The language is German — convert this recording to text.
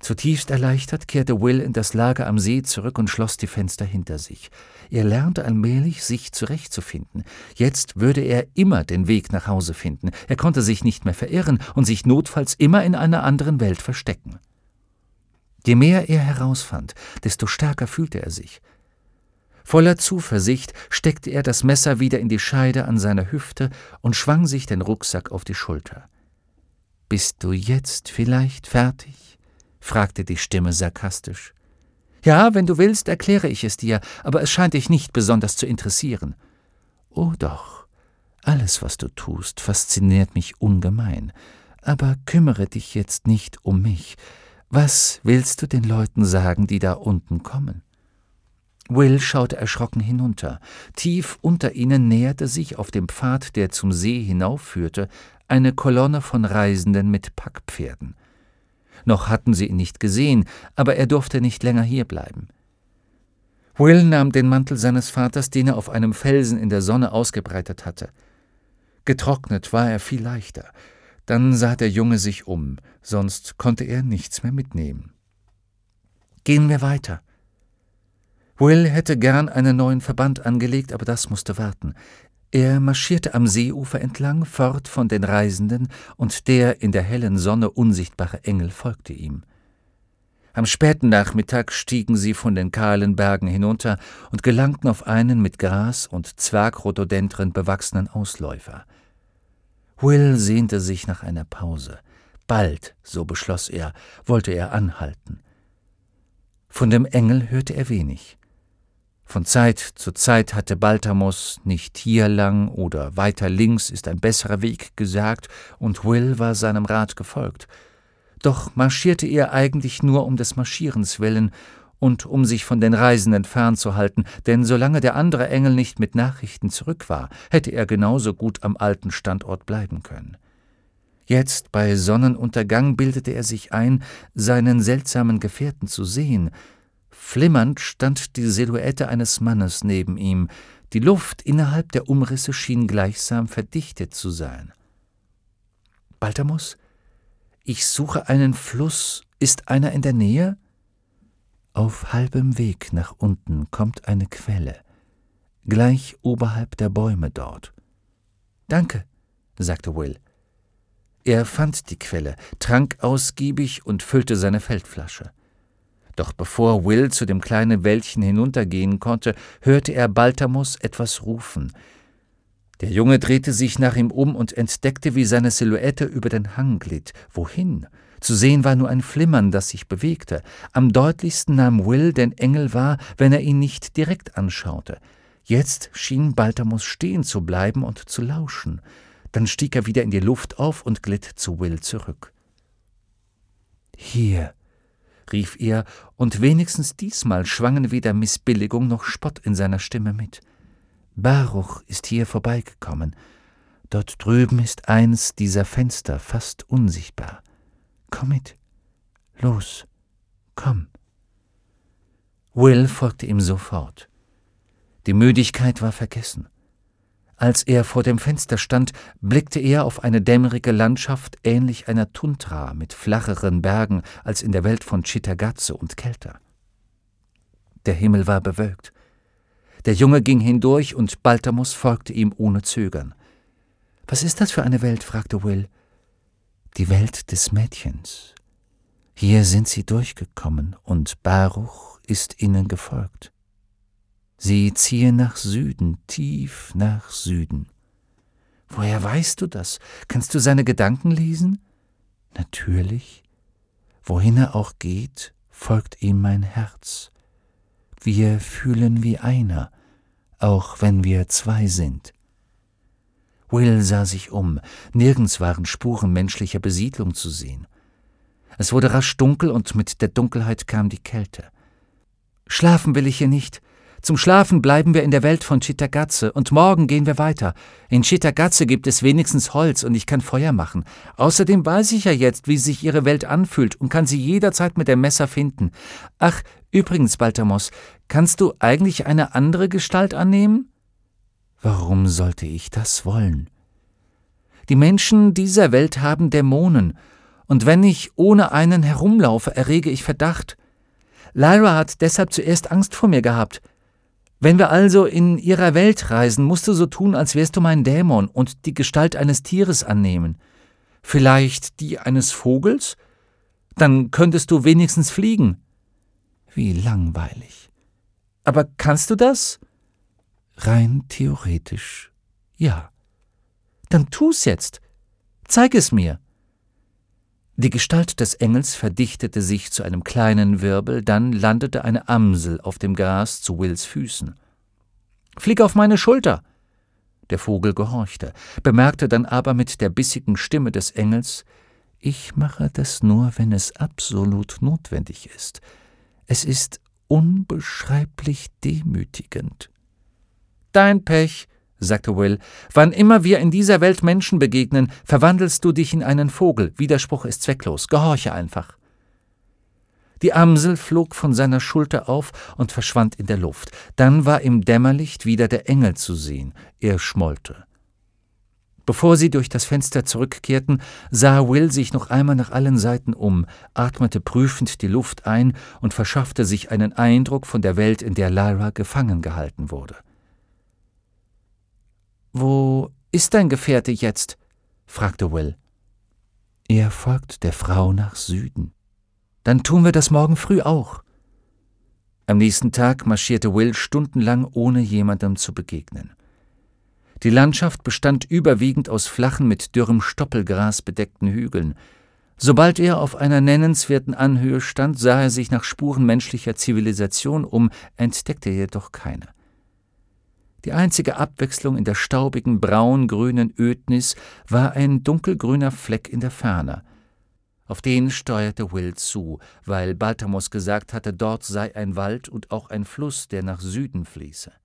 Zutiefst erleichtert kehrte Will in das Lager am See zurück und schloss die Fenster hinter sich. Er lernte allmählich, sich zurechtzufinden. Jetzt würde er immer den Weg nach Hause finden. Er konnte sich nicht mehr verirren und sich notfalls immer in einer anderen Welt verstecken. Je mehr er herausfand, desto stärker fühlte er sich. Voller Zuversicht steckte er das Messer wieder in die Scheide an seiner Hüfte und schwang sich den Rucksack auf die Schulter. »Bist du jetzt vielleicht fertig?« fragte die Stimme sarkastisch. »Ja, wenn du willst, erkläre ich es dir, aber es scheint dich nicht besonders zu interessieren.« »Oh doch, alles, was du tust, fasziniert mich ungemein. Aber kümmere dich jetzt nicht um mich. Was willst du den Leuten sagen, die da unten kommen?« Will schaute erschrocken hinunter. Tief unter ihnen näherte sich auf dem Pfad, der zum See hinaufführte, eine Kolonne von Reisenden mit Packpferden. Noch hatten sie ihn nicht gesehen, aber er durfte nicht länger hierbleiben. Will nahm den Mantel seines Vaters, den er auf einem Felsen in der Sonne ausgebreitet hatte. Getrocknet war er viel leichter. Dann sah der Junge sich um, sonst konnte er nichts mehr mitnehmen. »Gehen wir weiter.« Will hätte gern einen neuen Verband angelegt, aber das musste warten. Er marschierte am Seeufer entlang, fort von den Reisenden, und der in der hellen Sonne unsichtbare Engel folgte ihm. Am späten Nachmittag stiegen sie von den kahlen Bergen hinunter und gelangten auf einen mit Gras und Zwergrhododendren bewachsenen Ausläufer. Will sehnte sich nach einer Pause. Bald, so beschloss er, wollte er anhalten. Von dem Engel hörte er wenig. Von Zeit zu Zeit hatte Balthamos nicht hier lang oder weiter links ist ein besserer Weg gesagt, und Will war seinem Rat gefolgt. Doch marschierte er eigentlich nur um des Marschierens willen und um sich von den Reisenden fernzuhalten, denn solange der andere Engel nicht mit Nachrichten zurück war, hätte er genauso gut am alten Standort bleiben können. Jetzt, bei Sonnenuntergang, bildete er sich ein, seinen seltsamen Gefährten zu sehen. Flimmernd stand die Silhouette eines Mannes neben ihm. Die Luft innerhalb der Umrisse schien gleichsam verdichtet zu sein. »Balthamos, ich suche einen Fluss. Ist einer in der Nähe?« »Auf halbem Weg nach unten kommt eine Quelle, gleich oberhalb der Bäume dort.« »Danke«, sagte Will. Er fand die Quelle, trank ausgiebig und füllte seine Feldflasche. Doch bevor Will zu dem kleinen Wäldchen hinuntergehen konnte, hörte er Balthamos etwas rufen. Der Junge drehte sich nach ihm um und entdeckte, wie seine Silhouette über den Hang glitt. Wohin? Zu sehen war nur ein Flimmern, das sich bewegte. Am deutlichsten nahm Will den Engel wahr, wenn er ihn nicht direkt anschaute. Jetzt schien Balthamos stehen zu bleiben und zu lauschen. Dann stieg er wieder in die Luft auf und glitt zu Will zurück. »Hier«, rief er, und wenigstens diesmal schwangen weder Missbilligung noch Spott in seiner Stimme mit. »Baruch ist hier vorbeigekommen. Dort drüben ist eins dieser Fenster fast unsichtbar. Komm mit. Los, komm.« Will folgte ihm sofort. Die Müdigkeit war vergessen. Als er vor dem Fenster stand, blickte er auf eine dämmerige Landschaft ähnlich einer Tundra mit flacheren Bergen als in der Welt von Cittàgazze und kälter. Der Himmel war bewölkt. Der Junge ging hindurch und Balthamos folgte ihm ohne Zögern. »Was ist das für eine Welt?« fragte Will. »Die Welt des Mädchens. Hier sind sie durchgekommen und Baruch ist ihnen gefolgt. Sie ziehen nach Süden, tief nach Süden.« »Woher weißt du das? Kannst du seine Gedanken lesen?« »Natürlich. Wohin er auch geht, folgt ihm mein Herz. Wir fühlen wie einer, auch wenn wir zwei sind.« Will sah sich um. Nirgends waren Spuren menschlicher Besiedlung zu sehen. Es wurde rasch dunkel und mit der Dunkelheit kam die Kälte. »Schlafen will ich hier nicht. Zum Schlafen bleiben wir in der Welt von Cittàgazze und morgen gehen wir weiter. In Cittàgazze gibt es wenigstens Holz und ich kann Feuer machen. Außerdem weiß ich ja jetzt, wie sich ihre Welt anfühlt und kann sie jederzeit mit dem Messer finden. Ach, übrigens, Balthamos, kannst du eigentlich eine andere Gestalt annehmen?« »Warum sollte ich das wollen?« »Die Menschen dieser Welt haben Dämonen, und wenn ich ohne einen herumlaufe, errege ich Verdacht. Lyra hat deshalb zuerst Angst vor mir gehabt. Wenn wir also in ihrer Welt reisen, musst du so tun, als wärst du mein Dämon und die Gestalt eines Tieres annehmen. Vielleicht die eines Vogels? Dann könntest du wenigstens fliegen.« »Wie langweilig. Aber kannst du das?« »Rein theoretisch, ja.« »Dann tu's jetzt. Zeig es mir.« Die Gestalt des Engels verdichtete sich zu einem kleinen Wirbel, dann landete eine Amsel auf dem Gras zu Wills Füßen. »Flieg auf meine Schulter!« Der Vogel gehorchte, bemerkte dann aber mit der bissigen Stimme des Engels: »Ich mache das nur, wenn es absolut notwendig ist. Es ist unbeschreiblich demütigend.« »Dein Pech«, sagte Will. »Wann immer wir in dieser Welt Menschen begegnen, verwandelst du dich in einen Vogel. Widerspruch ist zwecklos. Gehorche einfach.« Die Amsel flog von seiner Schulter auf und verschwand in der Luft. Dann war im Dämmerlicht wieder der Engel zu sehen. Er schmollte. Bevor sie durch das Fenster zurückkehrten, sah Will sich noch einmal nach allen Seiten um, atmete prüfend die Luft ein und verschaffte sich einen Eindruck von der Welt, in der Lyra gefangen gehalten wurde. »Wo ist dein Gefährte jetzt?« fragte Will. »Er folgt der Frau nach Süden.« »Dann tun wir das morgen früh auch.« Am nächsten Tag marschierte Will stundenlang, ohne jemandem zu begegnen. Die Landschaft bestand überwiegend aus flachen, mit dürrem Stoppelgras bedeckten Hügeln. Sobald er auf einer nennenswerten Anhöhe stand, sah er sich nach Spuren menschlicher Zivilisation um, entdeckte jedoch keine. Die einzige Abwechslung in der staubigen, braun-grünen Ödnis war ein dunkelgrüner Fleck in der Ferne. Auf den steuerte Will zu, weil Balthamos gesagt hatte, dort sei ein Wald und auch ein Fluss, der nach Süden fließe.